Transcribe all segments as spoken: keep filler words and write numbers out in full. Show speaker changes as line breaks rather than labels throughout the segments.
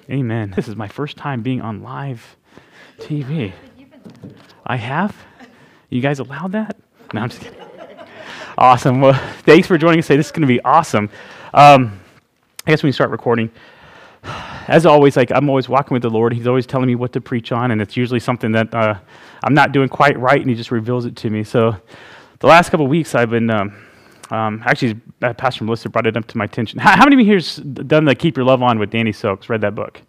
Amen. This is my first time being on live T V. I have? You guys allowed that? No, I'm just kidding. Awesome. Well, thanks for joining us today. This is going to be awesome. Um, I guess when we start recording, as always, like I'm always walking with the Lord. He's always telling me what to preach on, and it's usually something that uh, I'm not doing quite right, and He just reveals it to me. So the last couple of weeks, I've been, um, um, actually, uh, Pastor Melissa brought it up to my attention. How, how many of you here's done the Keep Your Love On with Danny Silks, read that book?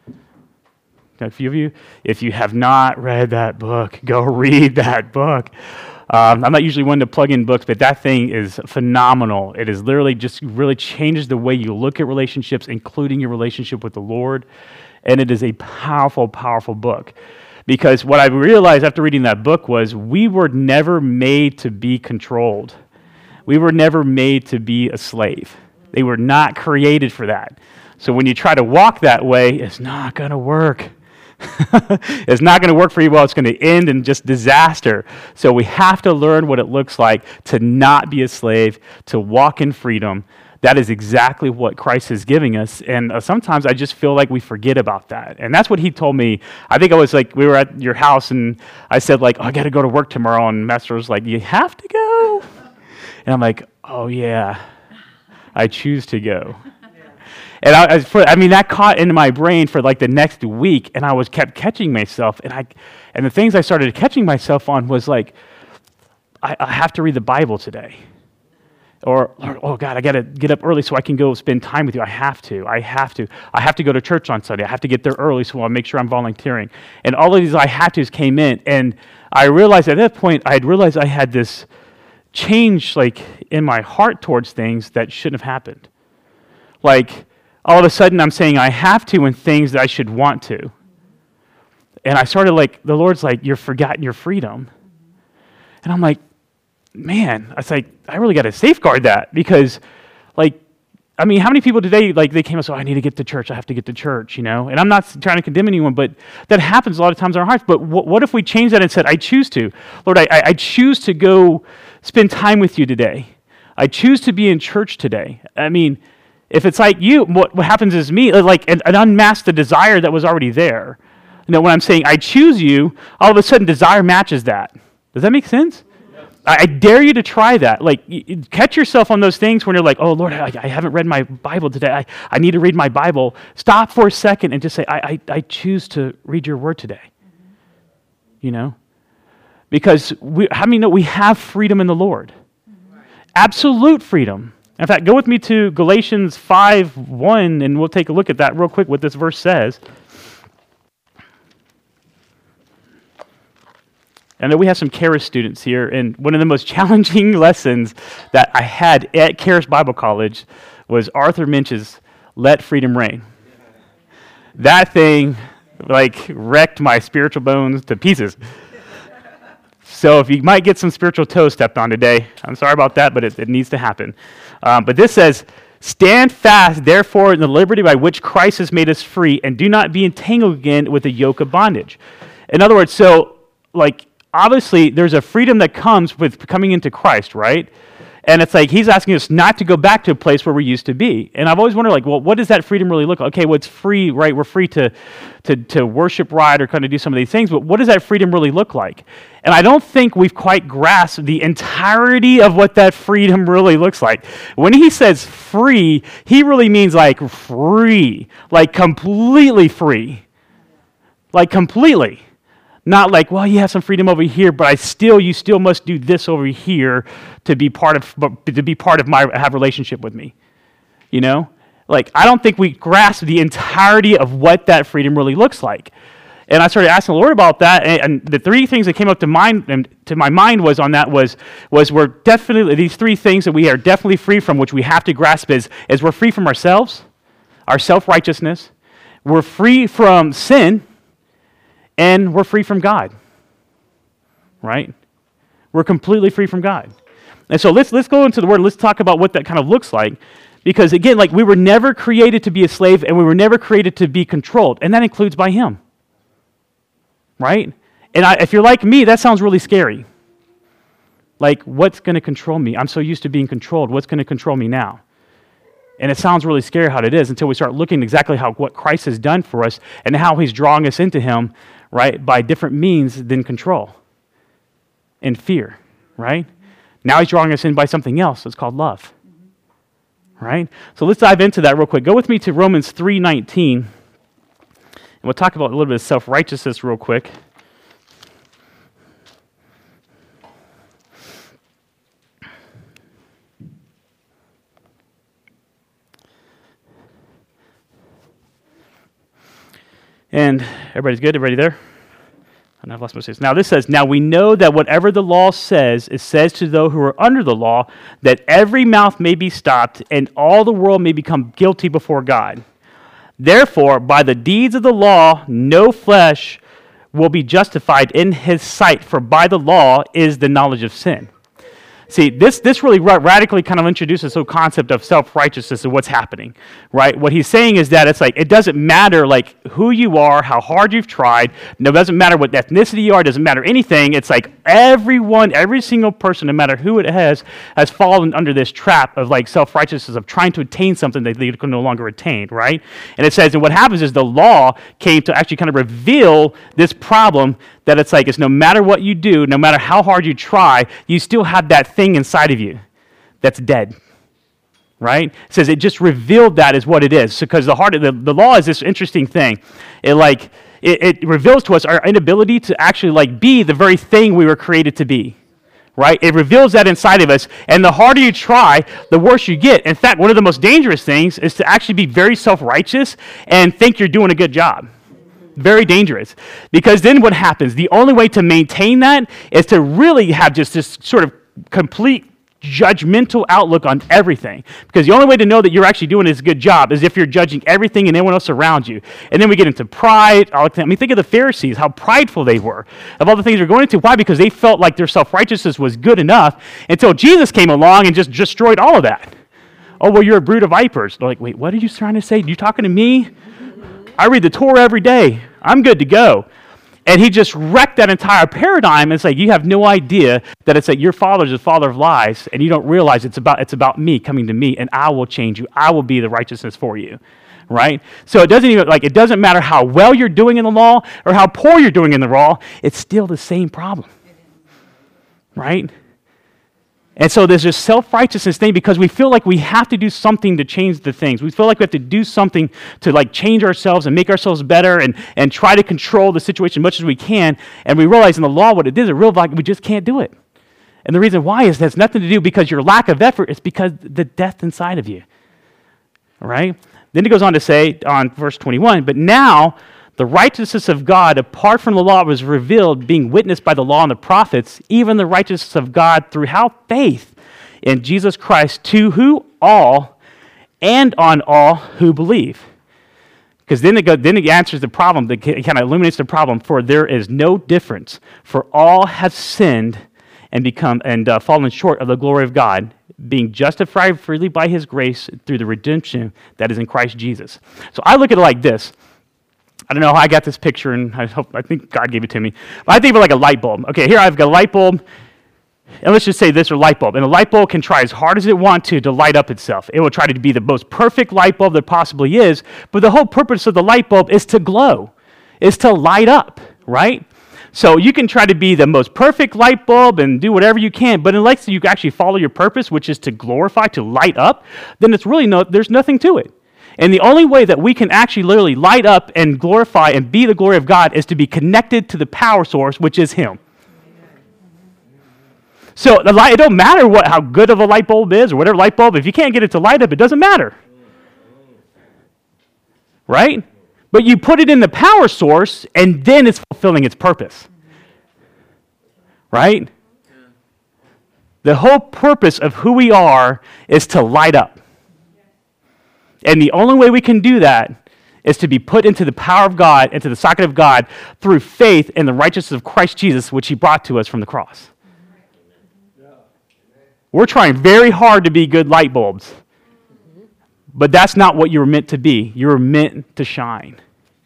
A few of you? If you have not read that book, go read that book. Um, I'm not usually one to plug in books, but that thing is phenomenal. It is literally just really changes the way you look at relationships, including your relationship with the Lord. And it is a powerful, powerful book. Because what I realized after reading that book was we were never made to be controlled. We were never made to be a slave. They were not created for that. So when you try to walk that way, it's not going to work. It's not going to work for you well. It's going to end in just disaster. So we have to learn what it looks like to not be a slave, to walk in freedom. That is exactly what Christ is giving us. And uh, sometimes I just feel like we forget about that. And that's what he told me. I think I was like, we were at your house and I said like, oh, I got to go to work tomorrow. And Master was like, you have to go? And I'm like, oh yeah, I choose to go. And I, I, for, I mean, that caught into my brain for like the next week, and I was kept catching myself. And I, and the things I started catching myself on was like, I, I have to read the Bible today, or, or oh God, I got to get up early so I can go spend time with you. I have to. I have to. I have to go to church on Sunday. I have to get there early so I'll make sure I'm volunteering. And all of these I have to's came in, and I realized at that point I had realized I had this change like in my heart towards things that shouldn't have happened, like. All of a sudden, I'm saying I have to in things that I should want to. And I started like, the Lord's like, you're forgotten your freedom. And I'm like, man, I was like, I really got to safeguard that because, like, I mean, how many people today, like, they came and said, oh, I need to get to church. I have to get to church, you know? And I'm not trying to condemn anyone, but that happens a lot of times in our hearts. But what, what if we change that and said, I choose to? Lord, I, I choose to go spend time with you today. I choose to be in church today. I mean, if it's like you, what, what happens is me, like, and, and unmask the desire that was already there. You know, when I'm saying I choose you, all of a sudden desire matches that. Does that make sense? Yes. I, I dare you to try that. Like, you, you catch yourself on those things when you're like, oh, Lord, I, I haven't read my Bible today. I, I need to read my Bible. Stop for a second and just say, I, I, I choose to read your word today. Mm-hmm. You know? Because, we, how many know we have freedom in the Lord? Mm-hmm. Absolute freedom. In fact, go with me to Galatians five one, and we'll take a look at that real quick, what this verse says. I know we have some Charis students here, and one of the most challenging lessons that I had at Charis Bible College was Arthur Minch's Let Freedom Reign. That thing, like, wrecked my spiritual bones to pieces. So if you might get some spiritual toes stepped on today, I'm sorry about that, but it, it needs to happen. Um, but this says, stand fast, therefore, in the liberty by which Christ has made us free, and do not be entangled again with the yoke of bondage. In other words, so, like, obviously, there's a freedom that comes with coming into Christ, right? And it's like he's asking us not to go back to a place where we used to be. And I've always wondered, like, well, what does that freedom really look like? Okay, well, it's free, right? We're free to, to, to worship right or kind of do some of these things, but what does that freedom really look like? And I don't think we've quite grasped the entirety of what that freedom really looks like. When he says free, he really means like free, like completely free, like completely. Not like, well, you have some freedom over here, but I still, you still must do this over here to be part of, to be part of my, have relationship with me. You know? Like, I don't think we grasp the entirety of what that freedom really looks like. And I started asking the Lord about that, and, and the three things that came up to mind, and to my mind was on that was, was we're definitely, these three things that we are definitely free from, which we have to grasp is, is we're free from ourselves, our self-righteousness, we're free from sin, and we're free from God, right? We're completely free from God. And so let's let's go into the Word. Let's talk about what that kind of looks like. Because again, like we were never created to be a slave, and we were never created to be controlled. And that includes by Him, right? And I, if you're like me, that sounds really scary. Like, what's going to control me? I'm so used to being controlled. What's going to control me now? And it sounds really scary how it is until we start looking exactly how what Christ has done for us and how he's drawing us into him, right, by different means than control and fear, right? Now he's drawing us in by something else. It's called love, right? So let's dive into that real quick. Go with me to Romans three nineteen, and we'll talk about a little bit of self-righteousness real quick. And everybody's good? Everybody there? And I've lost my space. Now this says, now we know that whatever the law says, it says to those who are under the law, that every mouth may be stopped and all the world may become guilty before God. Therefore, by the deeds of the law, no flesh will be justified in his sight, for by the law is the knowledge of sin. See, this this really ra- radically kind of introduces the concept of self-righteousness and what's happening, right? What he's saying is that it's like, it doesn't matter like who you are, how hard you've tried, no, it doesn't matter what ethnicity you are, it doesn't matter anything. It's like everyone, every single person, no matter who it has, has fallen under this trap of like self-righteousness, of trying to attain something that they can no longer attain, right? And it says, and what happens is the law came to actually kind of reveal this problem that it's like, it's no matter what you do, no matter how hard you try, you still have that thing inside of you that's dead, right? It says it just revealed that is what it is. Because the heart of the, the law is this interesting thing. It like, it, it reveals to us our inability to actually like be the very thing we were created to be, right? It reveals that inside of us. And the harder you try, the worse you get. In fact, one of the most dangerous things is to actually be very self-righteous and think you're doing a good job. Very dangerous. Because then what happens? The only way to maintain that is to really have just this sort of complete judgmental outlook on everything. Because the only way to know that you're actually doing this good job is if you're judging everything and everyone else around you. And then we get into pride. I mean, think of the Pharisees, how prideful they were of all the things they're going into. Why? Because they felt like their self-righteousness was good enough until Jesus came along and just destroyed all of that. Oh, well, you're a brood of vipers. They're like, wait, what are you trying to say? You talking to me? I read the Torah every day. I'm good to go. And he just wrecked that entire paradigm. It's like, you have no idea that it's like your father's the father of lies, and you don't realize it's about it's about me coming to me, and I will change you. I will be the righteousness for you, right? So it doesn't even, like, it doesn't matter how well you're doing in the law or how poor you're doing in the law. It's still the same problem, right? And so there's this self-righteousness thing because we feel like we have to do something to change the things. We feel like we have to do something to like change ourselves and make ourselves better and, and try to control the situation as much as we can. And we realize in the law what it is, a real like we just can't do it. And the reason why is it has nothing to do because your lack of effort is because the death inside of you. All right? Then it goes on to say on verse twenty-one, but now the righteousness of God apart from the law was revealed, being witnessed by the law and the prophets, even the righteousness of God through how faith in Jesus Christ, to who all and on all who believe. Because then it go, then it answers the problem, it kind of illuminates the problem. For there is no difference, for all have sinned and become and uh, fallen short of the glory of God, being justified freely by His grace through the redemption that is in Christ Jesus. So I look at it like this. I don't know how I got this picture, and I hope I think God gave it to me. But I think of it like a light bulb. Okay, here I've got a light bulb, and let's just say this is a light bulb. And a light bulb can try as hard as it wants to to light up itself. It will try to be the most perfect light bulb there possibly is, but the whole purpose of the light bulb is to glow, is to light up, right? So you can try to be the most perfect light bulb and do whatever you can, but unless you actually follow your purpose, which is to glorify, to light up, then it's really no, there's nothing to it. And the only way that we can actually literally light up and glorify and be the glory of God is to be connected to the power source, which is Him. So the light, it don't matter what how good of a light bulb is or whatever light bulb. If you can't get it to light up, it doesn't matter. Right? But you put it in the power source, and then it's fulfilling its purpose. Right? The whole purpose of who we are is to light up. And the only way we can do that is to be put into the power of God, into the socket of God, through faith in the righteousness of Christ Jesus, which He brought to us from the cross. We're trying very hard to be good light bulbs, but that's not what you were meant to be. You were meant to shine.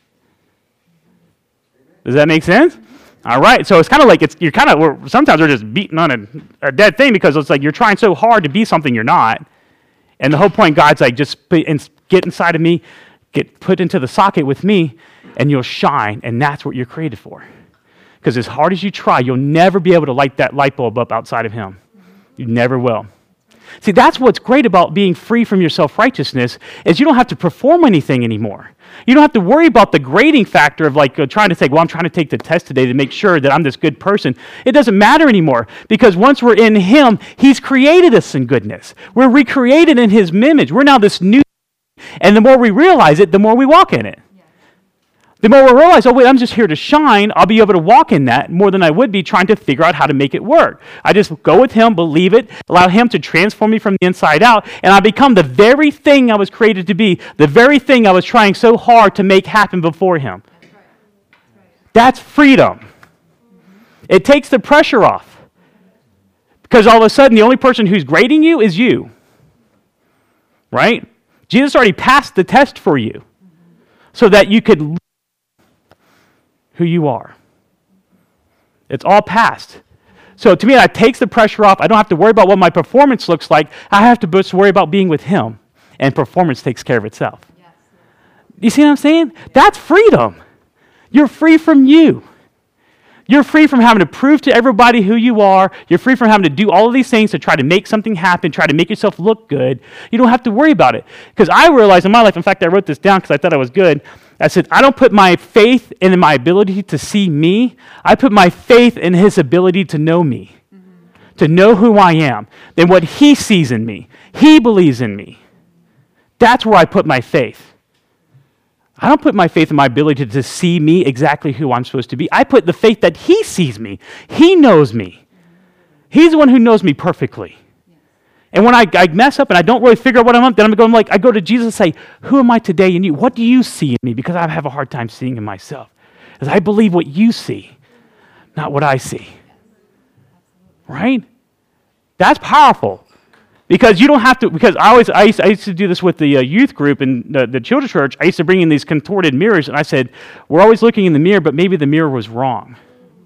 Does that make sense? All right, so it's kind of like it's you're kind of we're, sometimes we're just beating on a, a dead thing because it's like you're trying so hard to be something you're not. And the whole point, God's like, just put in, get inside of me, get put into the socket with me, and you'll shine. And that's what you're created for. Because as hard as you try, you'll never be able to light that light bulb up outside of him. You never will. See, that's what's great about being free from your self-righteousness, is you don't have to perform anything anymore. You don't have to worry about the grading factor of like uh, trying to say, well, I'm trying to take the test today to make sure that I'm this good person. It doesn't matter anymore, because once we're in him, he's created us in goodness. We're recreated in his image. We're now this new, and the more we realize it, the more we walk in it. The more we realize, oh, wait, I'm just here to shine, I'll be able to walk in that more than I would be trying to figure out how to make it work. I just go with him, believe it, allow him to transform me from the inside out, and I become the very thing I was created to be, the very thing I was trying so hard to make happen before him. That's right. That's freedom. It takes the pressure off. Because all of a sudden, the only person who's grading you is you. Right? Jesus already passed the test for you so that you could who you are. It's all past. So to me, that takes the pressure off. I don't have to worry about what my performance looks like. I have to just worry about being with him, and performance takes care of itself. Yes. You see what I'm saying? Yes. That's freedom. You're free from you. You're free from having to prove to everybody who you are. You're free from having to do all of these things to try to make something happen, try to make yourself look good. You don't have to worry about it. Because I realized in my life, in fact, I wrote this down because I thought I was good. I said, I don't put my faith in my ability to see me. I put my faith in his ability to know me, mm-hmm. to know who I am, then what he sees in me. He believes in me. That's where I put my faith. I don't put my faith in my ability to see me exactly who I'm supposed to be. I put the faith that he sees me. He knows me. He's the one who knows me perfectly. And when I, I mess up and I don't really figure out what I'm up, then I'm going like, I go to Jesus and say, who am I today in you? What do you see in me? Because I have a hard time seeing in myself. Because I believe what you see, not what I see. Right? That's powerful. Because you don't have to, because I always, I used, I used to do this with the uh, youth group in the, the children's church. I used to bring in these contorted mirrors, and I said, we're always looking in the mirror, but maybe the mirror was wrong.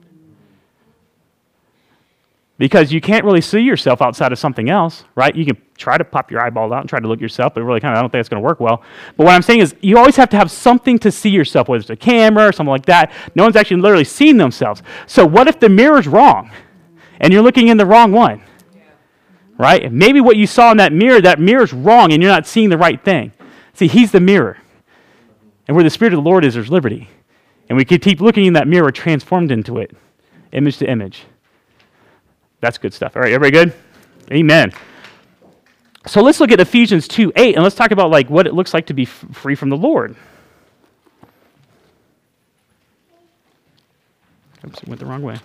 Because you can't really see yourself outside of something else, right? You can try to pop your eyeball out and try to look yourself, but really kind of, I don't think it's going to work well. But what I'm saying is, you always have to have something to see yourself, whether it's a camera or something like that. No one's actually literally seen themselves. So what if the mirror's wrong, and you're looking in the wrong one? Right? Maybe what you saw in that mirror, that mirror's wrong, and you're not seeing the right thing. See, he's the mirror. And where the Spirit of the Lord is, there's liberty. And we can keep looking in that mirror, transformed into it, image to image. That's good stuff. All right, everybody good? Amen. So let's look at Ephesians two eight, and let's talk about like what it looks like to be f- free from the Lord. Oops, it went the wrong way.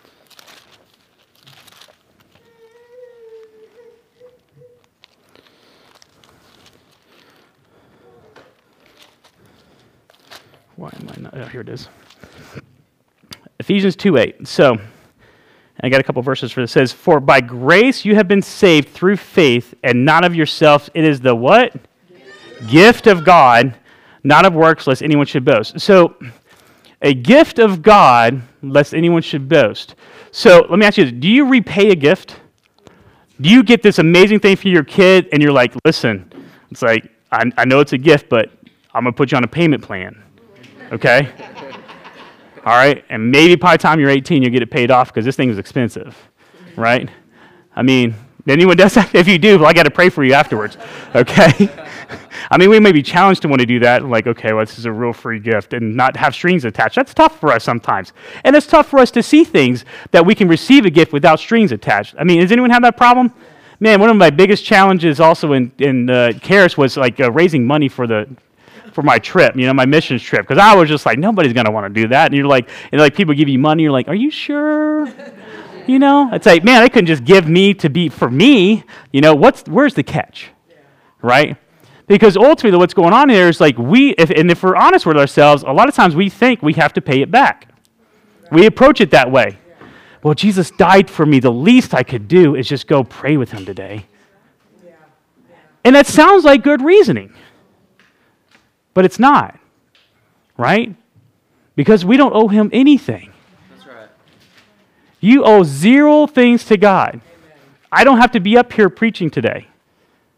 Why am I not? Oh, here it is. Ephesians two eight. So, I got a couple verses for this. It says, for by grace you have been saved through faith, and not of yourselves. It is the what? Gift, gift of God, not of works, lest anyone should boast. So, a gift of God, lest anyone should boast. So, let me ask you this. Do you repay a gift? Do you get this amazing thing for your kid, and you're like, listen, it's like, I, I know it's a gift, but I'm going to put you on a payment plan. Okay? All right? And maybe by the time you're eighteen, you'll get it paid off because this thing is expensive. Right? I mean, anyone does that? If you do, well, I got to pray for you afterwards. Okay? I mean, we may be challenged to want to do that. Like, okay, well, this is a real free gift and not have strings attached. That's tough for us sometimes. And it's tough for us to see things that we can receive a gift without strings attached. I mean, does anyone have that problem? Man, one of my biggest challenges also in, in uh, Charis was like uh, raising money for the for my trip, you know, my missions trip, because I was just like, nobody's going to want to do that. And you're like, and like people give you money, you're like, are you sure? You know, it's like, man, they couldn't just give me to be for me. You know, what's where's the catch, yeah. Right? Because ultimately, what's going on here is like we, if, and if we're honest with ourselves, a lot of times we think we have to pay it back. Right. We approach it that way. Yeah. Well, Jesus died for me. The least I could do is just go pray with him today. Yeah. Yeah. And that sounds like good reasoning. But it's not, right? Because we don't owe him anything.
That's right.
You owe zero things to God. Amen. I don't have to be up here preaching today.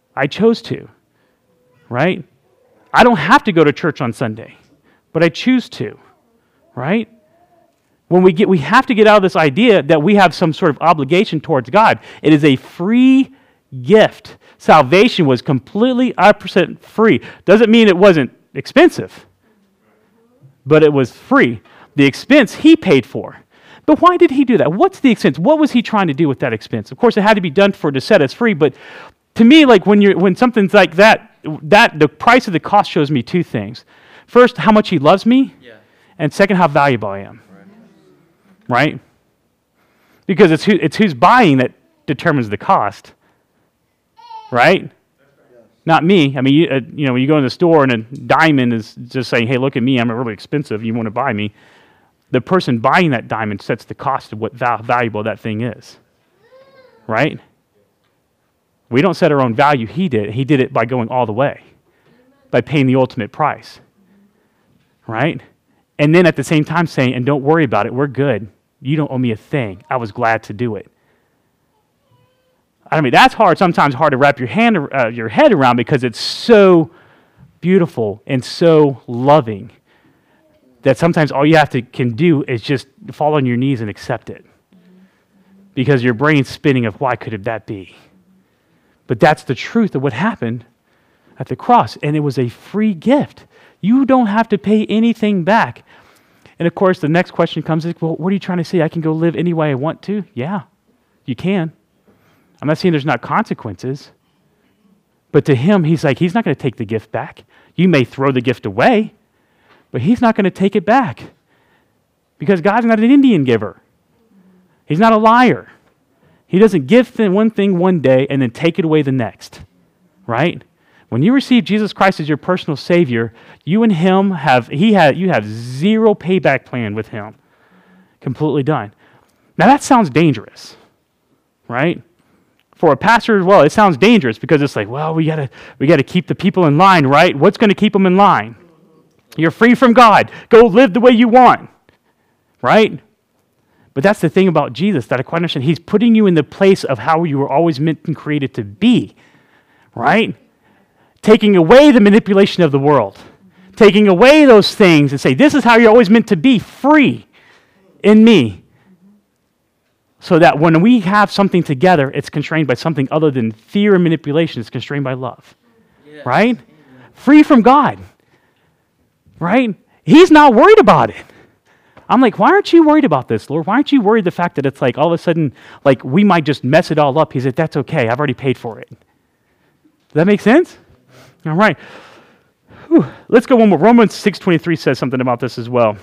I chose to, right? I don't have to go to church on Sunday, but I choose to, right? When we get, we have to get out of this idea that we have some sort of obligation towards God. It is a free gift. Salvation was completely one hundred percent free. Doesn't mean it wasn't expensive, but it was free. The expense he paid for. But why did he do that? What's the expense? What was he trying to do with that expense? Of course, it had to be done for to set us free, but to me, like when you're when something's like that, that the price of the cost shows me two things. First, how much he loves me, yeah. And second, how valuable I am. Right? right? Because it's who, it's who's buying that determines the cost. Right? Yes. Not me. I mean, you, uh, you know, when you go in the store and a diamond is just saying, "Hey, look at me, I'm really expensive. You want to buy me?" The person buying that diamond sets the cost of what val- valuable that thing is. Right? We don't set our own value. He did. He did it by going all the way, by paying the ultimate price. Right? And then at the same time saying, and don't worry about it, we're good. You don't owe me a thing. I was glad to do it. I mean, that's hard, sometimes hard to wrap your, hand, uh, your head around because it's so beautiful and so loving that sometimes all you have to can do is just fall on your knees and accept it. Because your brain's spinning of why could that be? But that's the truth of what happened at the cross. And it was a free gift. You don't have to pay anything back. And of course, the next question comes, well, what are you trying to say? I can go live any way I want to? Yeah, you can. I'm not saying there's not consequences. But to him, he's like, he's not going to take the gift back. You may throw the gift away, but he's not going to take it back. Because God's not an Indian giver. He's not a liar. He doesn't give one thing one day and then take it away the next. Right? When you receive Jesus Christ as your personal Savior, you and him have, he had, you have zero payback plan with him. Completely done. Now that sounds dangerous, right? For a pastor as well, it sounds dangerous because it's like, well, we gotta, we gotta keep the people in line, right? What's gonna keep them in line? You're free from God. Go live the way you want, right? But that's the thing about Jesus that I quite understand. He's putting you in the place of how you were always meant and created to be, right? Taking away the manipulation of the world. Taking away those things and say, this is how you're always meant to be, free in me. So that when we have something together, it's constrained by something other than fear and manipulation. It's constrained by love, yes. Right? Free from God, right? He's not worried about it. I'm like, why aren't you worried about this, Lord? Why aren't you worried the fact that it's like all of a sudden, like we might just mess it all up? He said, that's okay. I've already paid for it. Does that make sense? All right. Whew. Let's go one more. Romans six twenty-three says something about this as well.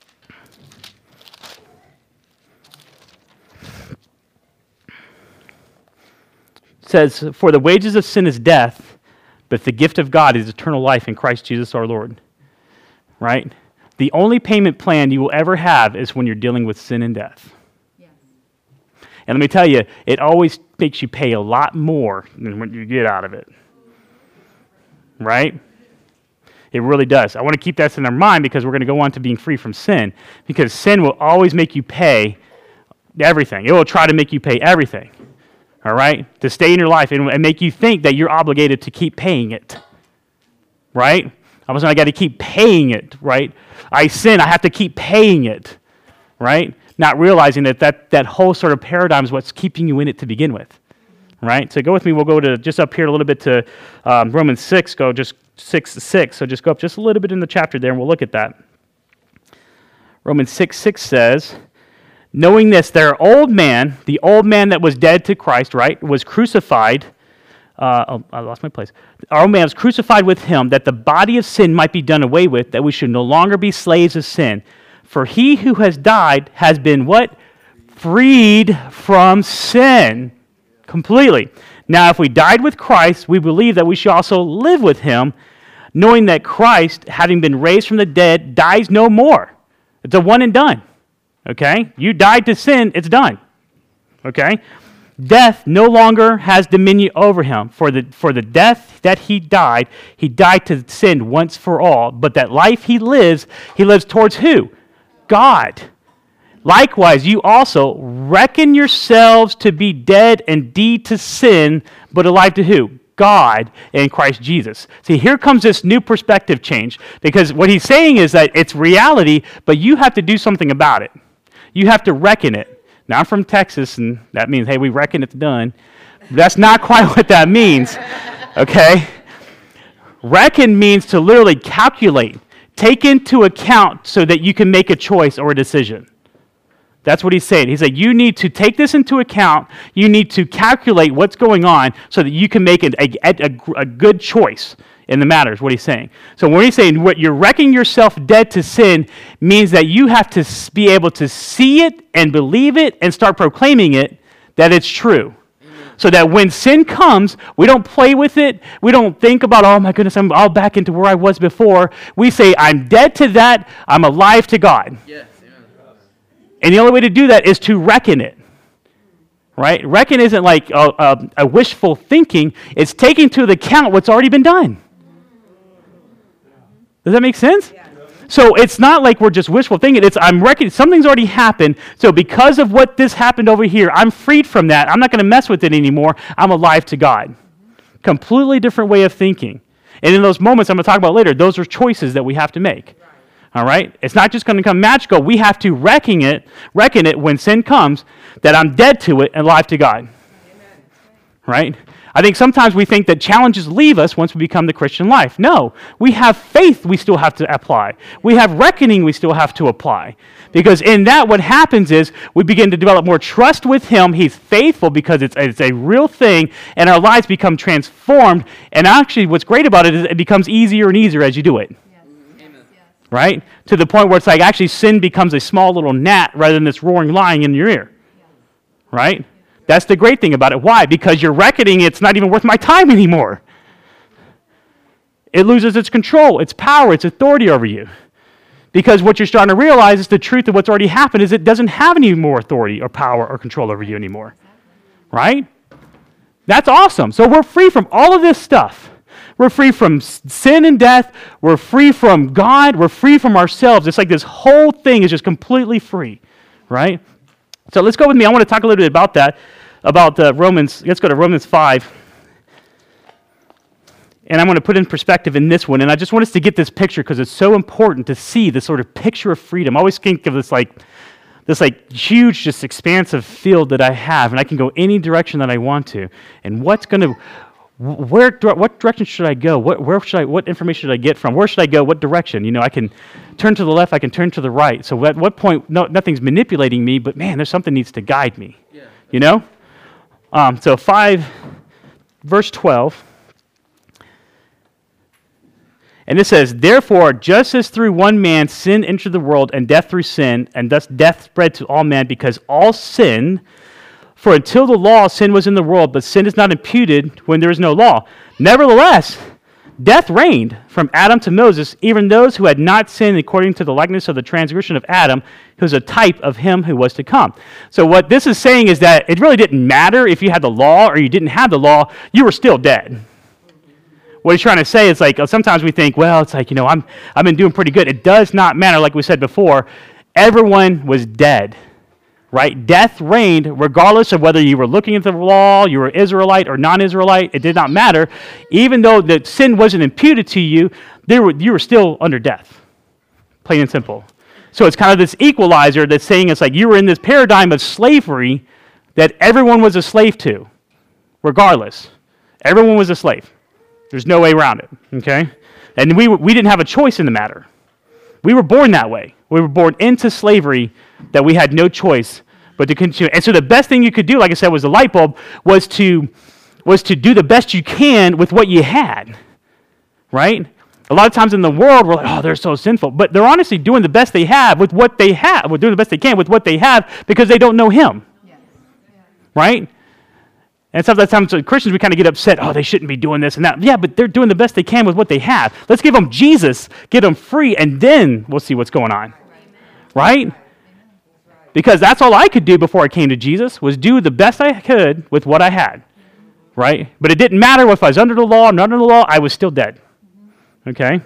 It says, for the wages of sin is death, but the gift of God is eternal life in Christ Jesus our Lord. Right? The only payment plan you will ever have is when you're dealing with sin and death. Yes. And let me tell you, it always makes you pay a lot more than what you get out of it. Right? It really does. I want to keep that in our mind because we're going to go on to being free from sin. Because sin will always make you pay everything. It will try to make you pay everything. All right? To stay in your life and, and make you think that you're obligated to keep paying it. Right? I was I got to keep paying it, right? I sin, I have to keep paying it, right? Not realizing that that, that whole sort of paradigm is what's keeping you in it to begin with, right? So go with me, we'll go to just up here a little bit to um, Romans six, go just six to six. So just go up just a little bit in the chapter there and we'll look at that. Romans six six says, knowing this, their old man, the old man that was dead to Christ, right, was crucified. Uh, oh, I lost my place. Our old man was crucified with him, that the body of sin might be done away with, that we should no longer be slaves of sin. For he who has died has been what? Freed from sin completely. Now, if we died with Christ, we believe that we should also live with him, knowing that Christ, having been raised from the dead, dies no more. It's a one and done. Okay? You died to sin, it's done. Okay? Death no longer has dominion over him. For the, for the death that he died, he died to sin once for all. But that life he lives, he lives towards who? God. Likewise, you also reckon yourselves to be dead indeed to sin, but alive to who? God in Christ Jesus. See, here comes this new perspective change, because what he's saying is that it's reality, but you have to do something about it. You have to reckon it. Now, I'm from Texas, and that means, hey, we reckon it's done. That's not quite what that means, okay? Reckon means to literally calculate, take into account so that you can make a choice or a decision. That's what he's saying. He's like, you need to take this into account. You need to calculate what's going on so that you can make a, a, a, a good choice in the matter, is what he's saying. So when he's saying what you're reckoning yourself dead to sin means that you have to be able to see it and believe it and start proclaiming it, that it's true. So that when sin comes, we don't play with it. We don't think about, oh my goodness, I'm all back into where I was before. We say, I'm dead to that. I'm alive to God. Yes. And the only way to do that is to reckon it, right? Reckon isn't like a, a, a wishful thinking. It's taking into account what's already been done. Does that make sense? Yeah. So it's not like we're just wishful thinking. It's I'm reckoning something's already happened. So because of what this happened over here, I'm freed from that. I'm not going to mess with it anymore. I'm alive to God. Mm-hmm. Completely different way of thinking. And in those moments I'm going to talk about later, those are choices that we have to make. All right? It's not just going to come magical. We have to reckon it, reckon it when sin comes, that I'm dead to it and alive to God. Amen. Right? I think sometimes we think that challenges leave us once we become the Christian life. No. We have faith we still have to apply. We have reckoning we still have to apply. Because in that, what happens is we begin to develop more trust with Him. He's faithful because it's, it's a real thing, and our lives become transformed. And actually, what's great about it is it becomes easier and easier as you do it. Right? To the point where it's like actually sin becomes a small little gnat rather than this roaring lion in your ear. Right? That's the great thing about it. Why? Because you're reckoning it's not even worth my time anymore. It loses its control, its power, its authority over you. Because what you're starting to realize is the truth of what's already happened is it doesn't have any more authority or power or control over you anymore. Right? That's awesome. So we're free from all of this stuff. We're free from sin and death. We're free from God. We're free from ourselves. It's like this whole thing is just completely free, right? So let's go with me. I want to talk a little bit about that, about uh, Romans. Let's go to Romans five. And I'm going to put in perspective in this one. And I just want us to get this picture because it's so important to see this sort of picture of freedom. I always think of this like, this like huge, just expansive field that I have, and I can go any direction that I want to. And what's going to... Where, what direction should I go? What, where should I, what information should I get from? Where should I go? What direction? You know, I can turn to the left, I can turn to the right. So at what point, no, nothing's manipulating me, but man, there's something needs to guide me. Yeah. You know? Um, so five, verse twelve. And it says, therefore, just as through one man sin entered the world, and death through sin, and thus death spread to all men because all sin. For until the law, sin was in the world, but sin is not imputed when there is no law. Nevertheless, death reigned from Adam to Moses, even those who had not sinned according to the likeness of the transgression of Adam, who was a type of him who was to come. So what this is saying is that it really didn't matter if you had the law or you didn't have the law, you were still dead. What he's trying to say is like, sometimes we think, well, it's like, you know, I'm, I've been doing pretty good. It does not matter, like we said before. Everyone was dead. Right? Death reigned regardless of whether you were looking at the law, you were Israelite or non-Israelite. It did not matter. Even though the sin wasn't imputed to you, they were, you were still under death. Plain and simple. So it's kind of this equalizer that's saying it's like you were in this paradigm of slavery that everyone was a slave to, regardless. Everyone was a slave. There's no way around it. Okay? And we, we didn't have a choice in the matter. We were born that way. We were born into slavery that we had no choice but to continue. And so the best thing you could do, like I said, was the light bulb, was to, was to do the best you can with what you had, right? A lot of times in the world, we're like, oh, they're so sinful. But they're honestly doing the best they have with what they have. We're doing the best they can with what they have because they don't know Him, yes. Right? And sometimes Christians, we kind of get upset, oh, they shouldn't be doing this and that. Yeah, but they're doing the best they can with what they have. Let's give them Jesus, get them free, and then we'll see what's going on, right? Because that's all I could do before I came to Jesus, was do the best I could with what I had, right? But it didn't matter if I was under the law or not under the law, I was still dead, okay?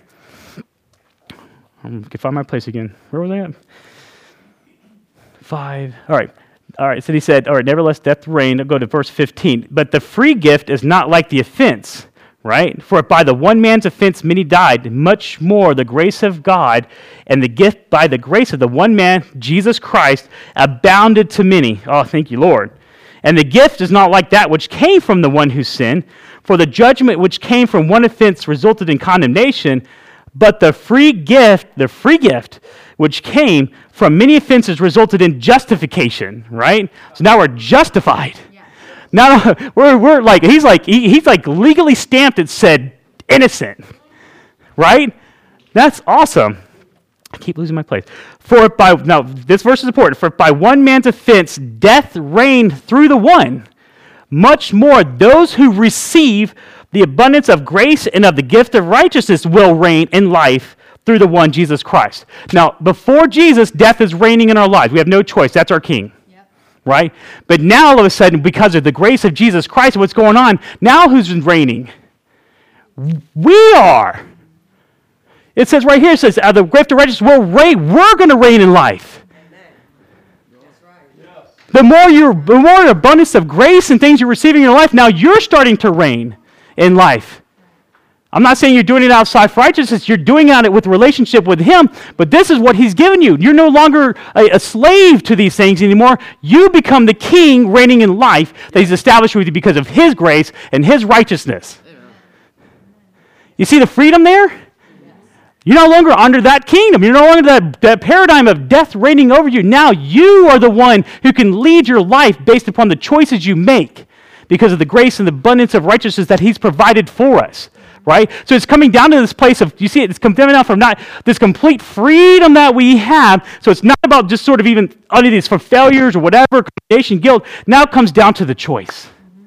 I can find my place again. Where was I at? Five. All right. All right, so he said, all right, nevertheless, death reigned. I'll go to verse fifteen. But the free gift is not like the offense, right? For by the one man's offense many died, much more the grace of God and the gift by the grace of the one man, Jesus Christ, abounded to many. Oh, thank you, Lord. And the gift is not like that which came from the one who sinned. For the judgment which came from one offense resulted in condemnation, but the free gift, the free gift which came from many offenses resulted in justification, right? So now we're justified. Yeah. Now we're, we're like, he's like, he, he's like legally stamped it said innocent, right? That's awesome. I keep losing my place. For by, now this verse is important. For by one man's offense, death reigned through the one. Much more those who receive the abundance of grace and of the gift of righteousness will reign in life through the one, Jesus Christ. Now, before Jesus, death is reigning in our lives. We have no choice. That's our king. Yep. Right? But now, all of a sudden, because of the grace of Jesus Christ, what's going on? Now who's reigning? We are. It says right here, it says, uh, the gift of righteousness will reign. We're going to reign in life. That's right. Yes. The more you're, the more abundance of grace and things you're receiving in your life, now you're starting to reign in life. I'm not saying you're doing it outside for righteousness. You're doing it with relationship with Him, but this is what He's given you. You're no longer a, a slave to these things anymore. You become the king reigning in life that He's established with you because of His grace and His righteousness. You see the freedom there? You're no longer under that kingdom. You're no longer that, that paradigm of death reigning over you. Now you are the one who can lead your life based upon the choices you make because of the grace and the abundance of righteousness that He's provided for us. Right? So it's coming down to this place of, you see it, it's coming down from not this complete freedom that we have. So it's not about just sort of even under these for failures or whatever, condemnation, guilt. Now it comes down to the choice.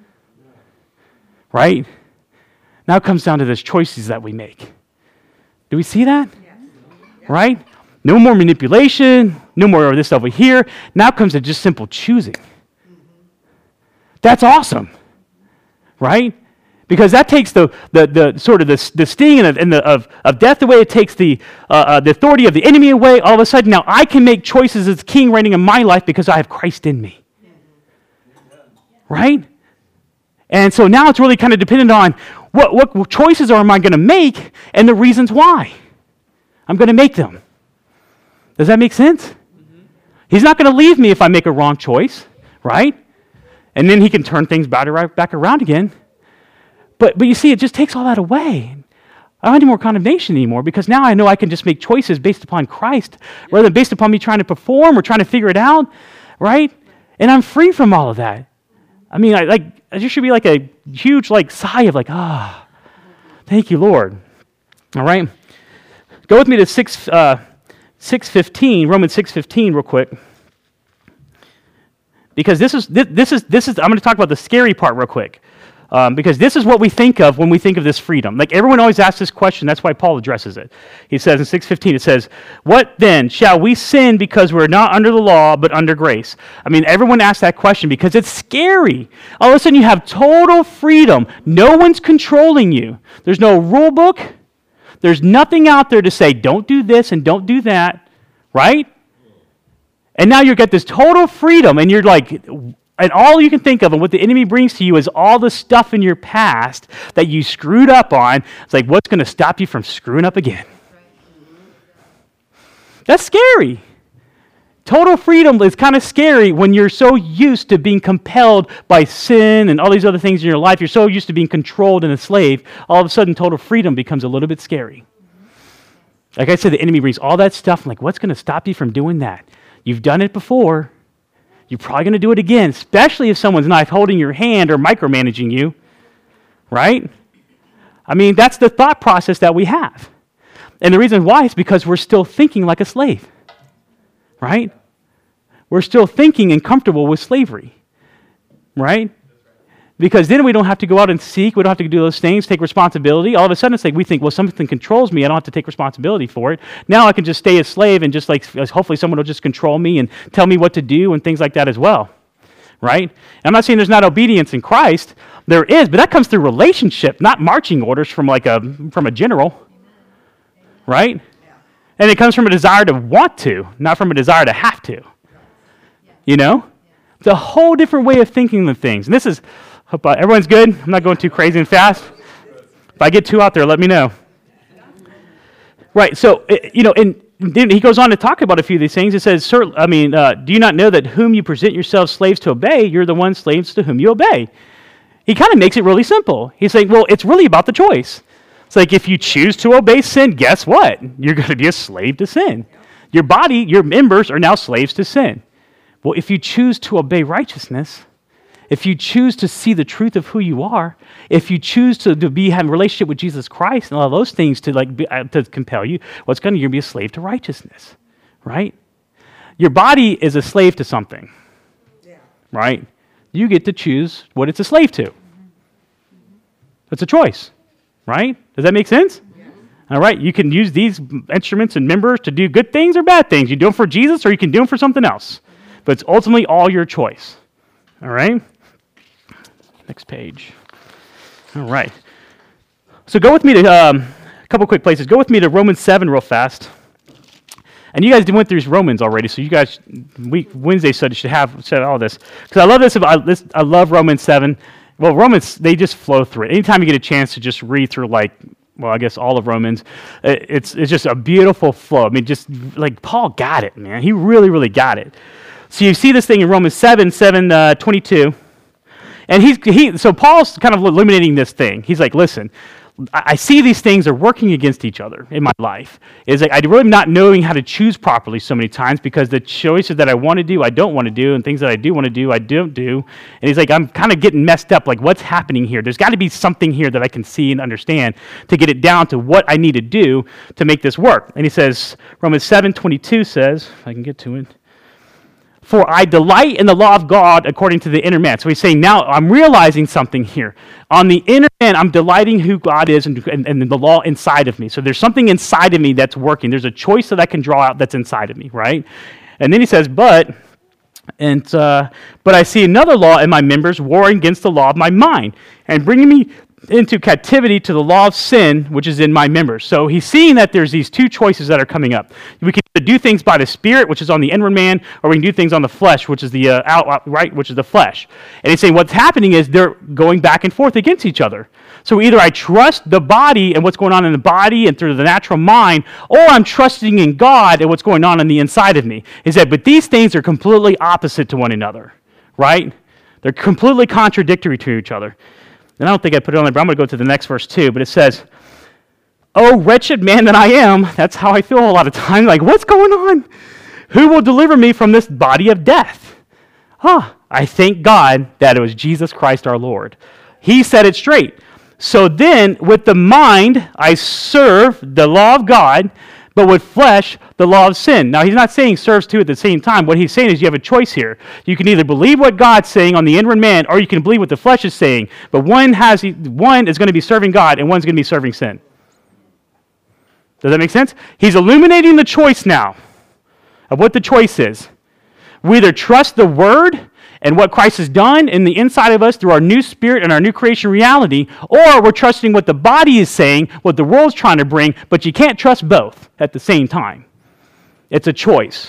Right? Now it comes down to those choices that we make. Do we see that? Yes. Right? No more manipulation, no more of this over here. Now it comes to just simple choosing. That's awesome. Right? Because that takes the, the, the sort of the, the sting and, the, and the, of, of death away. It takes the, uh, uh, the authority of the enemy away. All of a sudden, now I can make choices as king reigning in my life because I have Christ in me. Right? And so now it's really kind of dependent on what, what choices am I going to make and the reasons why I'm going to make them. Does that make sense? Mm-hmm. He's not going to leave me if I make a wrong choice, right? And then He can turn things back around again. But but you see, it just takes all that away. I don't have any more condemnation anymore because now I know I can just make choices based upon Christ rather than based upon me trying to perform or trying to figure it out, right? And I'm free from all of that. I mean, I, like there should be like a huge like sigh of like, ah, thank you, Lord. All right, go with me to six uh, six fifteen, Romans six fifteen, real quick, because this is this, this is this is I'm going to talk about the scary part real quick. Um, because this is what we think of when we think of this freedom. Like everyone always asks this question. That's why Paul addresses it. He says in six fifteen, it says, "What then? Shall we sin because we're not under the law but under grace?" I mean, everyone asks that question because it's scary. All of a sudden you have total freedom. No one's controlling you. There's no rule book. There's nothing out there to say, don't do this and don't do that. Right? And now you get this total freedom and you're like... And all you can think of and what the enemy brings to you is all the stuff in your past that you screwed up on. It's like, what's going to stop you from screwing up again? That's scary. Total freedom is kind of scary when you're so used to being compelled by sin and all these other things in your life. You're so used to being controlled and enslaved. All of a sudden, total freedom becomes a little bit scary. Like I said, the enemy brings all that stuff. I'm like, what's going to stop you from doing that? You've done it before. You're probably going to do it again, especially if someone's not holding your hand or micromanaging you, right? I mean, that's the thought process that we have. And the reason why is because we're still thinking like a slave, right? We're still thinking and comfortable with slavery, right? Because then we don't have to go out and seek. We don't have to do those things, take responsibility. All of a sudden, it's like we think, well, something controls me. I don't have to take responsibility for it. Now I can just stay a slave and just like, hopefully someone will just control me and tell me what to do and things like that as well, right? And I'm not saying there's not obedience in Christ. There is, but that comes through relationship, not marching orders from like a from a general, right? And it comes from a desire to want to, not from a desire to have to, you know? It's a whole different way of thinking of things. And this is, hope uh, everyone's good. I'm not going too crazy and fast. If I get too out there, let me know. Right, so, you know, and then he goes on to talk about a few of these things. It says, Sir, I mean, uh, do you not know that whom you present yourselves slaves to obey, you're the one slaves to whom you obey? He kind of makes it really simple. He's saying, well, it's really about the choice. It's like if you choose to obey sin, guess what? You're going to be a slave to sin. Your body, your members are now slaves to sin. Well, if you choose to obey righteousness, if you choose to see the truth of who you are, if you choose to, to be have a relationship with Jesus Christ and all those things to like be, uh, to compel you, what's going to you're going to be a slave to righteousness, right? Your body is a slave to something, yeah. Right? You get to choose what it's a slave to. It's a choice, right? Does that make sense? Yeah. All right, you can use these instruments and members to do good things or bad things. You do them for Jesus or you can do them for something else. But it's ultimately all your choice. All right? Next page. All right. So go with me to um, a couple quick places. Go with me to Romans seven real fast. And you guys went through Romans already, so you guys, week, Wednesday study should have said all this. Because I love this, about, this. I love Romans seven. Well, Romans, they just flow through it. Anytime you get a chance to just read through, like, well, I guess all of Romans, it's it's just a beautiful flow. I mean, just like Paul got it, man. He really, really got it. So you see this thing in Romans seven, seven, uh, twenty-two. And he's he. So Paul's kind of illuminating this thing. He's like, listen, I see these things are working against each other in my life. It's like I'm really not knowing how to choose properly so many times because the choices that I want to do, I don't want to do, and things that I do want to do, I don't do. And he's like, I'm kind of getting messed up. Like, what's happening here? There's got to be something here that I can see and understand to get it down to what I need to do to make this work. And he says, Romans seven twenty-two says, if I can get to it, for I delight in the law of God according to the inner man. So he's saying, now I'm realizing something here. On the inner man, I'm delighting who God is and, and, and the law inside of me. So there's something inside of me that's working. There's a choice that I can draw out that's inside of me, right? And then he says, but, and uh, but I see another law in my members warring against the law of my mind and bringing me into captivity to the law of sin, which is in my members. So he's seeing that there's these two choices that are coming up. We can either do things by the Spirit, which is on the inward man, or we can do things on the flesh, which is the uh, out, out, right, which is the flesh. And he's saying what's happening is they're going back and forth against each other. So either I trust the body and what's going on in the body and through the natural mind, or I'm trusting in God and what's going on in the inside of me. He said, but these things are completely opposite to one another, right? They're completely contradictory to each other. And I don't think I put it on there, but I'm going to go to the next verse too. But it says, oh, wretched man that I am. That's how I feel a lot of times. Like, what's going on? Who will deliver me from this body of death? Huh. I thank God that it was Jesus Christ our Lord. He said it straight. So then, with the mind, I serve the law of God, but with flesh, the law of sin. Now, he's not saying serves two at the same time. What he's saying is you have a choice here. You can either believe what God's saying on the inward man, or you can believe what the flesh is saying. But one has one is going to be serving God, and one's going to be serving sin. Does that make sense? He's illuminating the choice now of what the choice is. We either trust the Word and what Christ has done in the inside of us through our new spirit and our new creation reality, or we're trusting what the body is saying, what the world's trying to bring, but you can't trust both at the same time. It's a choice.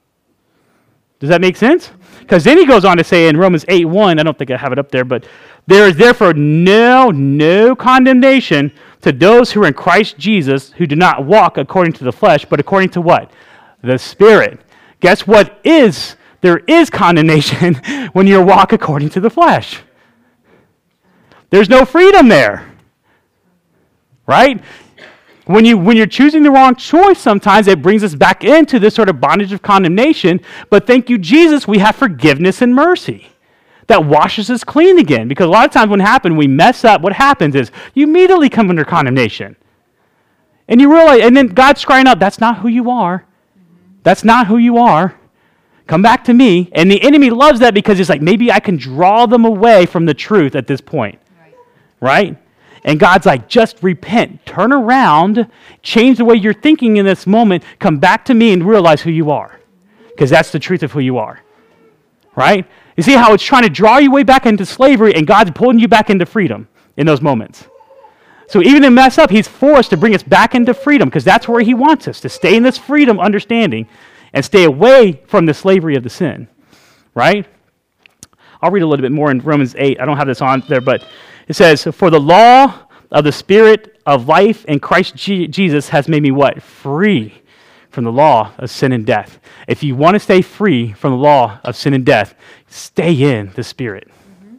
Does that make sense? Because then he goes on to say in Romans eight one, I don't think I have it up there, but there is therefore no, no condemnation to those who are in Christ Jesus, who do not walk according to the flesh, but according to what? The Spirit. Guess what is There is condemnation when you walk according to the flesh. There's no freedom there. Right? When, you, when you're choosing the wrong choice, sometimes it brings us back into this sort of bondage of condemnation. But thank you, Jesus, we have forgiveness and mercy that washes us clean again. Because a lot of times when happen, we mess up, what happens is you immediately come under condemnation. And you realize, and then God's crying out, that's not who you are. That's not who you are. Come back to me. And the enemy loves that because he's like, maybe I can draw them away from the truth at this point. Right? Right? And God's like, just repent. Turn around. Change the way you're thinking in this moment. Come back to me and realize who you are. Because that's the truth of who you are. Right? You see how it's trying to draw you way back into slavery and God's pulling you back into freedom in those moments. So even in mess up, he's forced to bring us back into freedom because that's where he wants us, to stay in this freedom understanding and stay away from the slavery of the sin, right? I'll read a little bit more in Romans eight. I don't have this on there, but it says, for the law of the Spirit of life in Christ G- Jesus has made me what? Free from the law of sin and death. If you want to stay free from the law of sin and death, stay in the Spirit. Mm-hmm.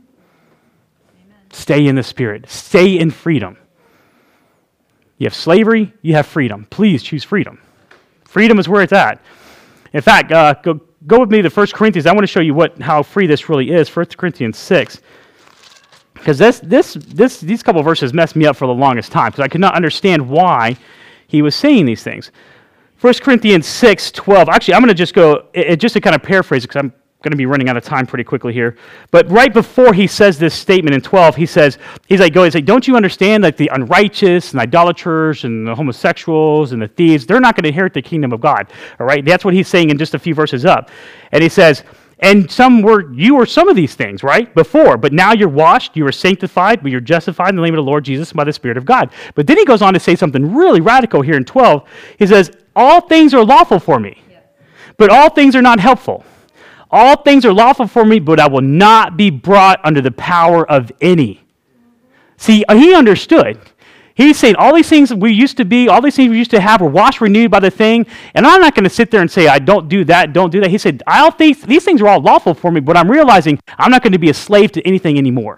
Stay in the Spirit. Stay in freedom. You have slavery, you have freedom. Please choose freedom. Freedom is where it's at. In fact, uh, go, go with me to First Corinthians. I want to show you what how free this really is. First Corinthians six. Because this, this, this, these couple of verses messed me up for the longest time because I could not understand why he was saying these things. First Corinthians six twelve. Actually, I'm going to just go, it, it, just to kind of paraphrase it because I'm going to be running out of time pretty quickly here. But right before he says this statement in twelve, he says, he's like, go, he's like, don't you understand like the unrighteous and idolaters and the homosexuals and the thieves, they're not going to inherit the kingdom of God. All right, that's what he's saying in just a few verses up. And he says, and some were, you were some of these things, right, before, but now you're washed, you are sanctified, but you're justified in the name of the Lord Jesus by the Spirit of God. But then he goes on to say something really radical here in twelve. He says, all things are lawful for me, but all things are not helpful. All things are lawful for me, but I will not be brought under the power of any. See, he understood. He's saying all these things we used to be, all these things we used to have were washed, renewed by the thing. And I'm not going to sit there and say, I don't do that, don't do that. He said, I don't think these things are all lawful for me, but I'm realizing I'm not going to be a slave to anything anymore.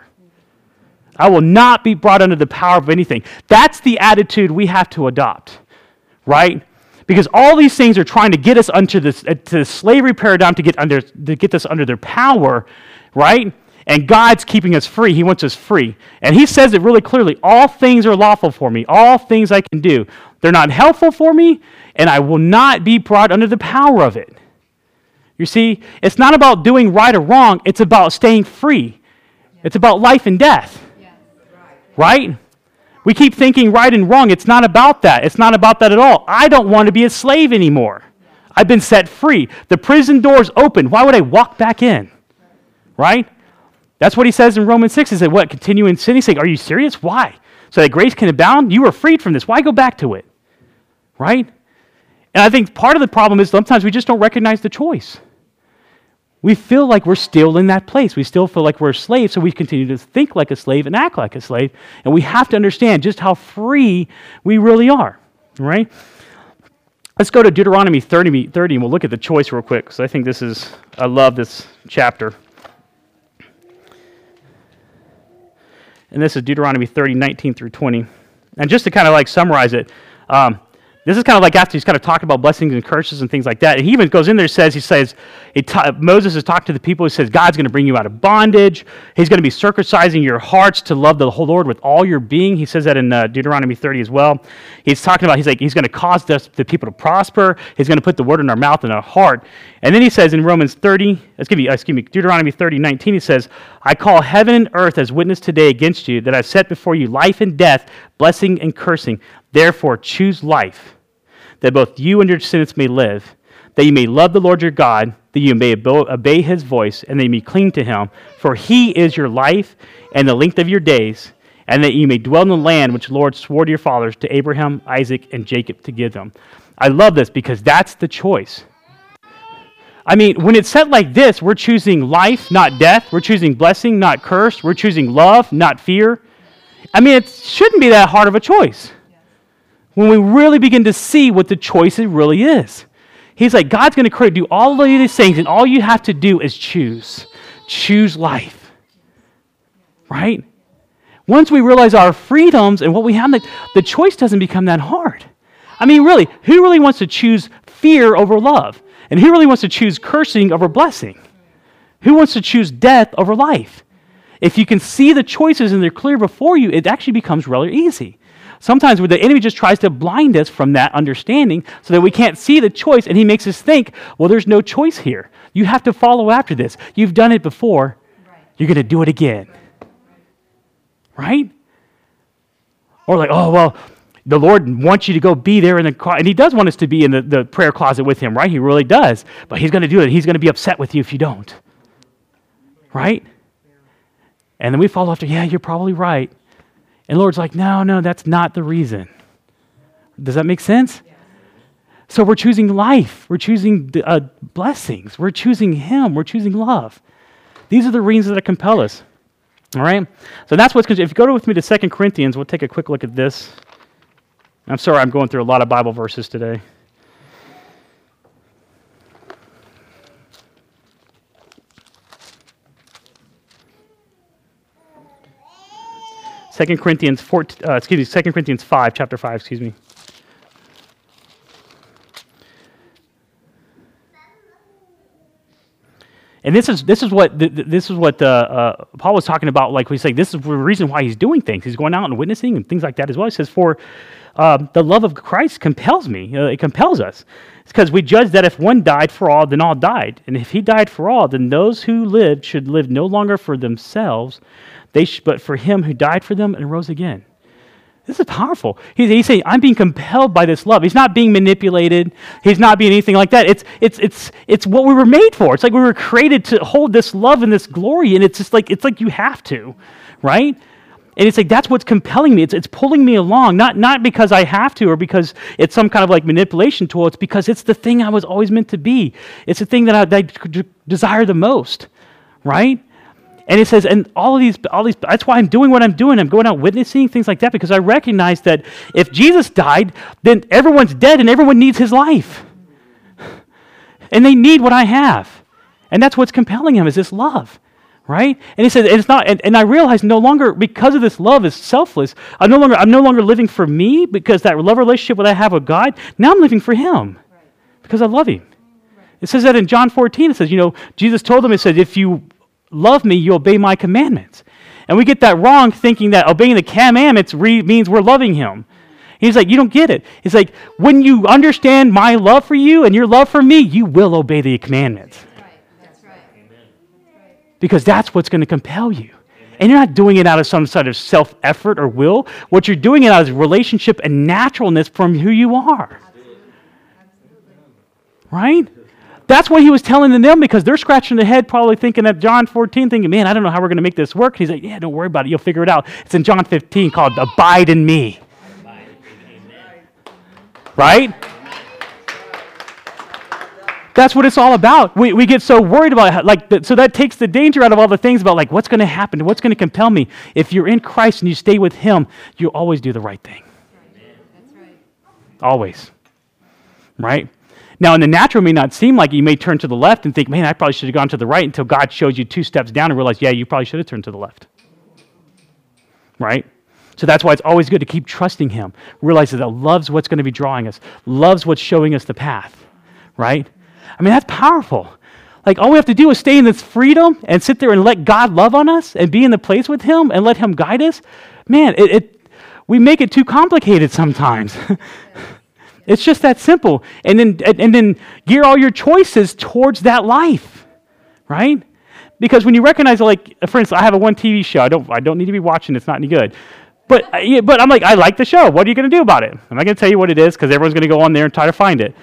I will not be brought under the power of anything. That's the attitude we have to adopt, right? Because all these things are trying to get us under this uh, to the slavery paradigm to get under to get us under their power, right? And God's keeping us free. He wants us free. And he says it really clearly. All things are lawful for me. All things I can do. They're not helpful for me, and I will not be brought under the power of it. You see, it's not about doing right or wrong. It's about staying free. It's about life and death. Right? We keep thinking right and wrong. It's not about that. It's not about that at all. I don't want to be a slave anymore. I've been set free. The prison door's open. Why would I walk back in? Right? That's what he says in Romans six. He said, what, continue in sin? He's saying, are you serious? Why? So that grace can abound? You were freed from this. Why go back to it? Right? And I think part of the problem is sometimes we just don't recognize the choice. We feel like we're still in that place. We still feel like we're a slave, so we continue to think like a slave and act like a slave. And we have to understand just how free we really are. Right? Let's go to Deuteronomy thirty, thirty and we'll look at the choice real quick, because I think this is, I love this chapter. And this is Deuteronomy thirty, nineteen through twenty. And just to kind of like summarize it, um, this is kind of like after he's kind of talking about blessings and curses and things like that. And he even goes in there and says, he says, he ta- Moses has talked to the people. He says, God's going to bring you out of bondage. He's going to be circumcising your hearts to love the Lord with all your being. He says that in uh, Deuteronomy thirty as well. He's talking about, he's like, he's going to cause the, the people to prosper. He's going to put the word in our mouth and our heart. And then he says in Romans thirty, excuse me, excuse me, Deuteronomy thirty, nineteen, he says, I call heaven and earth as witness today against you that I set before you life and death, blessing and cursing. Therefore, choose life, that both you and your descendants may live, that you may love the Lord your God, that you may obey his voice, and that you may cling to him. For he is your life and the length of your days, and that you may dwell in the land which the Lord swore to your fathers, to Abraham, Isaac, and Jacob to give them. I love this because that's the choice. I mean, when it's said like this, we're choosing life, not death. We're choosing blessing, not curse. We're choosing love, not fear. I mean, it shouldn't be that hard of a choice when we really begin to see what the choice really is. He's like, God's going to do all of these things, and all you have to do is choose. Choose life. Right? Once we realize our freedoms and what we have, the choice doesn't become that hard. I mean, really, who really wants to choose fear over love? And who really wants to choose cursing over blessing? Who wants to choose death over life? If you can see the choices and they're clear before you, it actually becomes really easy. Sometimes the enemy just tries to blind us from that understanding so that we can't see the choice, and he makes us think, well, there's no choice here. You have to follow after this. You've done it before. Right. You're going to do it again. Right? Or like, oh, well, the Lord wants you to go be there in the car. And he does want us to be in the, the prayer closet with him, right? He really does. But he's going to do it. He's going to be upset with you if you don't. Right? And then we follow after, yeah, you're probably right. And the Lord's like, no, no, that's not the reason. Does that make sense? Yes. So we're choosing life. We're choosing uh, blessings. We're choosing him. We're choosing love. These are the reasons that compel us. All right? So that's what's, if you go with me to Second Corinthians, we'll take a quick look at this. I'm sorry, I'm going through a lot of Bible verses today. Second Corinthians four, uh, excuse me, Second Corinthians five, chapter five, excuse me. And this is this is what this is what uh, uh, Paul was talking about. Like we say, this is the reason why he's doing things. He's going out and witnessing and things like that as well. He says, "For uh, the love of Christ compels me. Uh, it compels us. It's because we judge that if one died for all, then all died. And if he died for all, then those who lived should live no longer for themselves, they sh- but for him who died for them and rose again." This is powerful. He's, he's saying, I'm being compelled by this love. He's not being manipulated. He's not being anything like that. It's it's it's it's what we were made for. It's like we were created to hold this love and this glory, and it's just like it's like you have to, right? And it's like that's what's compelling me. It's it's pulling me along, not not because I have to or because it's some kind of like manipulation tool. It's because it's the thing I was always meant to be. It's the thing that I, that I d- desire the most, right? And it says, and all of these, all these, that's why I'm doing what I'm doing. I'm going out witnessing, things like that, because I recognize that if Jesus died, then everyone's dead and everyone needs his life. And they need what I have. And that's what's compelling him, is this love, right? And he says, and it's not, and, and I realize no longer, because of this love is selfless, I'm no longer, I'm no longer living for me, because that love relationship that I have with God, now I'm living for him, because I love him. It says that in John fourteen, it says, you know, Jesus told them, it said, if you love me, you obey my commandments. And we get that wrong, thinking that obeying the commandments re- means we're loving him. He's like, you don't get it. He's like, when you understand my love for you and your love for me, you will obey the commandments.
That's right. That's right.
Because that's what's going to compel you. And you're not doing it out of some sort of self-effort or will. What you're doing it out of is relationship and naturalness from who you are. Right? That's what he was telling them, because they're scratching their head probably thinking that John fourteen, thinking, man, I don't know how we're going to make this work. He's like, yeah, don't worry about it. You'll figure it out. It's in John fifteen called Abide in Me. Right? That's what it's all about. We we get so worried about how, like, the, so that takes the danger out of all the things about like what's going to happen, what's going to compel me. If you're in Christ and you stay with him, you always do the right thing.
That's right.
Always. Right? Now, in the natural, it may not seem like you may turn to the left and think, man, I probably should have gone to the right, until God shows you two steps down and realize, yeah, you probably should have turned to the left. Right? So that's why it's always good to keep trusting him. Realize that loves what's going to be drawing us, loves what's showing us the path. Right? I mean, that's powerful. Like, all we have to do is stay in this freedom and sit there and let God love on us and be in the place with him and let him guide us. Man, it, it we make it too complicated sometimes. It's just that simple. And then and then gear all your choices towards that life, right? Because when you recognize, like, for instance, I have a one T V show. I don't I don't need to be watching. It's not any good. But but I'm like, I like the show. What are you going to do about it? I'm not going to tell you what it is, because everyone's going to go on there and try to find it.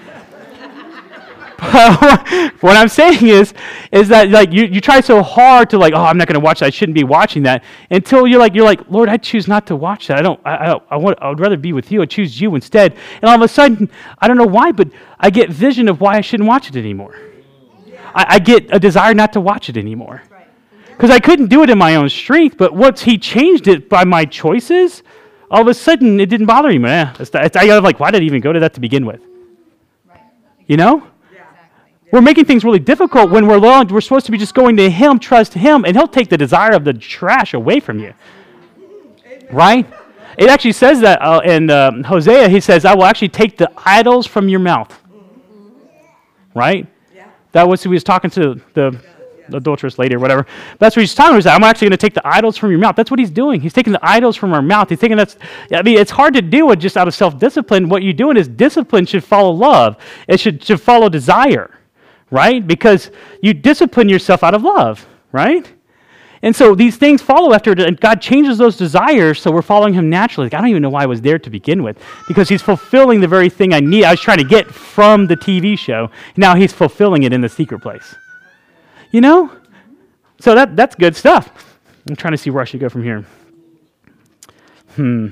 What I'm saying is, is that like you, you try so hard to like, oh, I'm not going to watch that. I shouldn't be watching that, until you're like, you're like, Lord, I choose not to watch that. I don't. I I, I want. I would rather be with you. I choose you instead. And all of a sudden, I don't know why, but I get vision of why I shouldn't watch it anymore. I, I get a desire not to watch it anymore, because I couldn't do it in my own strength. But once he changed it by my choices, all of a sudden it didn't bother me. Man, it's, it's, I got like, why did I even go to that to begin with? You know. We're making things really difficult when we're long, we're supposed to be just going to him, trust him, and he'll take the desire of the trash away from you. Right? It actually says that uh, in um, Hosea, he says, I will actually take the idols from your mouth. Right? That was who he was talking to, the, the adulterous lady or whatever. That's what he's talking about. I'm actually going to take the idols from your mouth. That's what he's doing. He's taking the idols from our mouth. He's thinking that's, I mean, it's hard to do it just out of self-discipline. What you're doing is discipline should follow love. It should, should follow desire. Right? Because you discipline yourself out of love, right? And so these things follow after, and God changes those desires, so we're following him naturally. Like, I don't even know why I was there to begin with, because he's fulfilling the very thing I need. I was trying to get from the T V show. Now he's fulfilling it in the secret place. You know? So that that's good stuff. I'm trying to see where I should go from here. Hmm.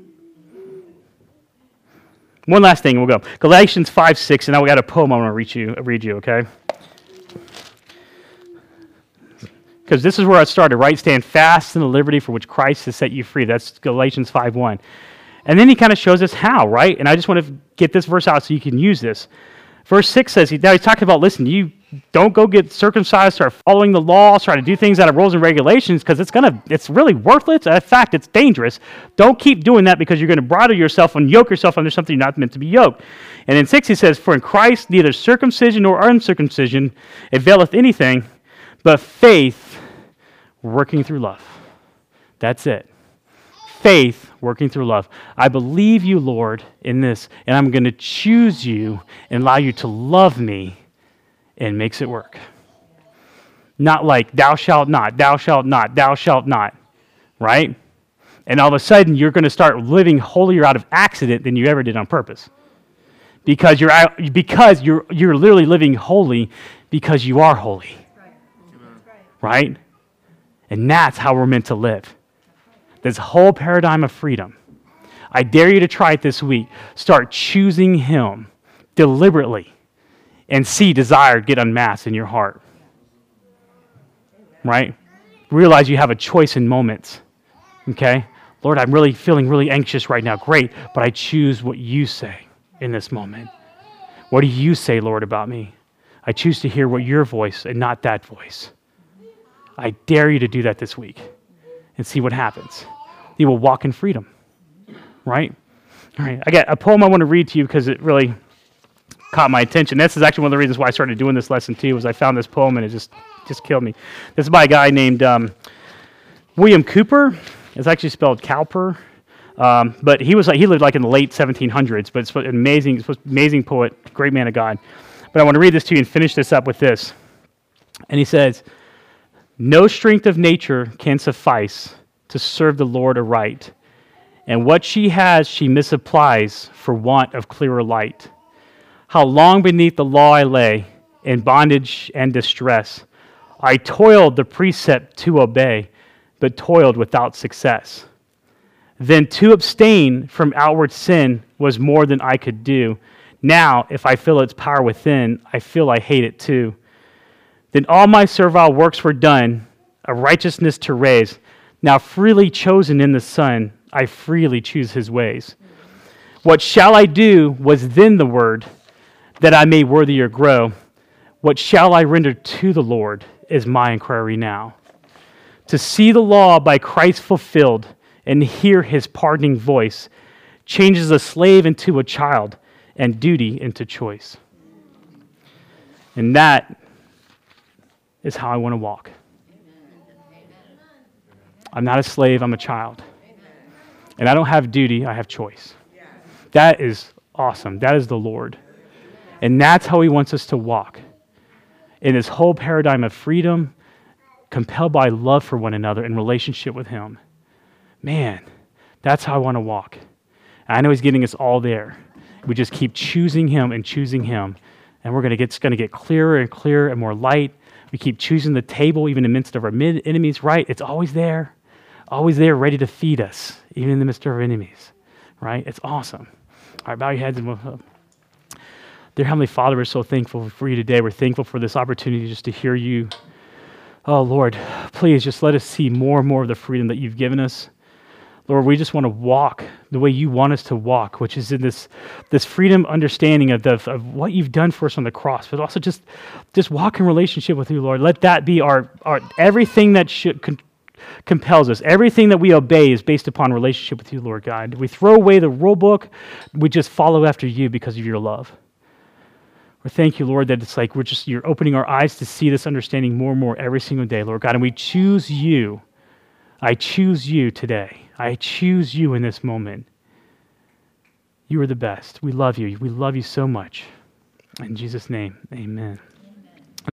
One last thing, and we'll go. Galatians five six, and now we got a poem I want to read you, read you, okay? Because this is where I started, right? Stand fast in the liberty for which Christ has set you free. That's Galatians five one. And then he kind of shows us how, right? And I just want to get this verse out so you can use this. Verse six says, he, now he's talking about, listen, you don't go get circumcised, start following the law, try to do things out of rules and regulations, because it's gonna, it's really worthless. In fact, it's dangerous. Don't keep doing that, because you're going to bridle yourself and yoke yourself under something you're not meant to be yoked. And in six he says, for in Christ neither circumcision nor uncircumcision availeth anything, but faith working through love. That's it. Faith working through love. I believe you, Lord, in this, and I'm going to choose you and allow you to love me, and makes it work. Not like, thou shalt not, thou shalt not, thou shalt not, right? And all of a sudden, you're going to start living holier out of accident than you ever did on purpose. Because you're out, because you're you're literally living holy because you are holy. Right? And that's how we're meant to live. This whole paradigm of freedom. I dare you to try it this week. Start choosing him deliberately and see desire get unmasked in your heart. Right? Realize you have a choice in moments. Okay? Lord, I'm really feeling really anxious right now. Great, but I choose what you say in this moment. What do you say, Lord, about me? I choose to hear what your voice and not that voice. I dare you to do that this week and see what happens. You will walk in freedom. Right? All right. I got a poem I want to read to you because it really caught my attention. This is actually one of the reasons why I started doing this lesson too, was I found this poem and it just, just killed me. This is by a guy named um, William Cowper. It's actually spelled Cowper. Um, but he was like, he lived like in the late seventeen hundreds, but it's an amazing, amazing poet, great man of God. But I want to read this to you and finish this up with this. And he says, no strength of nature can suffice to serve the Lord aright, and what she has she misapplies for want of clearer light. How long beneath the law I lay, in bondage and distress. I toiled the precept to obey, but toiled without success. Then to abstain from outward sin was more than I could do. Now, if I feel its power within, I feel I hate it too. Then all my servile works were done, a righteousness to raise. Now freely chosen in the Son, I freely choose his ways. What shall I do was then the word, that I may worthier grow. What shall I render to the Lord is my inquiry now. To see the law by Christ fulfilled and hear his pardoning voice changes a slave into a child and duty into choice. And that is how I want to walk. I'm not a slave, I'm a child. And I don't have duty, I have choice. That is awesome. That is the Lord. And that's how he wants us to walk. In this whole paradigm of freedom, compelled by love for one another in relationship with him. Man, that's how I want to walk. I know he's getting us all there. We just keep choosing him and choosing him. And we're going to get, it's going to get clearer and clearer and more light. We keep choosing the table even in the midst of our mid enemies, right? It's always there. Always there, ready to feed us, even in the midst of our enemies, right? It's awesome. All right, bow your heads and we'll... Uh, Dear Heavenly Father, we're so thankful for you today. We're thankful for this opportunity just to hear you. Oh, Lord, please just let us see more and more of the freedom that you've given us. Lord, we just want to walk the way you want us to walk, which is in this, this freedom understanding of, the, of what you've done for us on the cross, but also just, just walk in relationship with you, Lord. Let that be our, our everything that should con- compels us. Everything that we obey is based upon relationship with you, Lord God. We throw away the rule book. We just follow after you because of your love. We thank you, Lord, that it's like we're just, you're opening our eyes to see this understanding more and more every single day, Lord God. And we choose you. I choose you today. I choose you in this moment. You are the best. We love you. We love you so much. In Jesus' name, amen.